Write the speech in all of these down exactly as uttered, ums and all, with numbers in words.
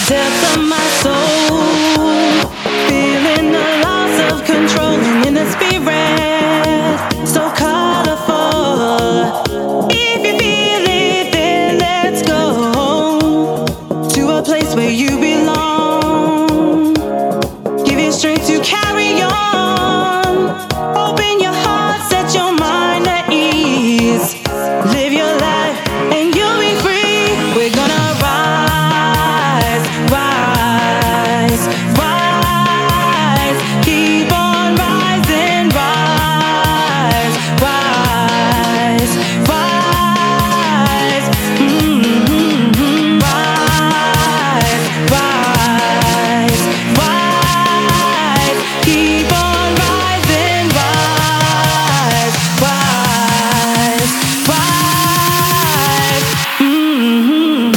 depths of my soul, feeling the loss of control, and in the spirit so colorful. If you feel it, then let's go to a place where you belong. Give you strength to carry on. Open your heart, set your mind at ease. Live your life and you'll be free. We're gonna rise, rise, rise. Keep on rising, rise, rise, rise. Mm-hmm. Rise, rise, rise. Keep on rising, rise, rise, rise. Mm-hmm.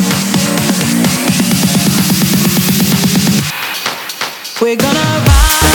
We're gonna rise.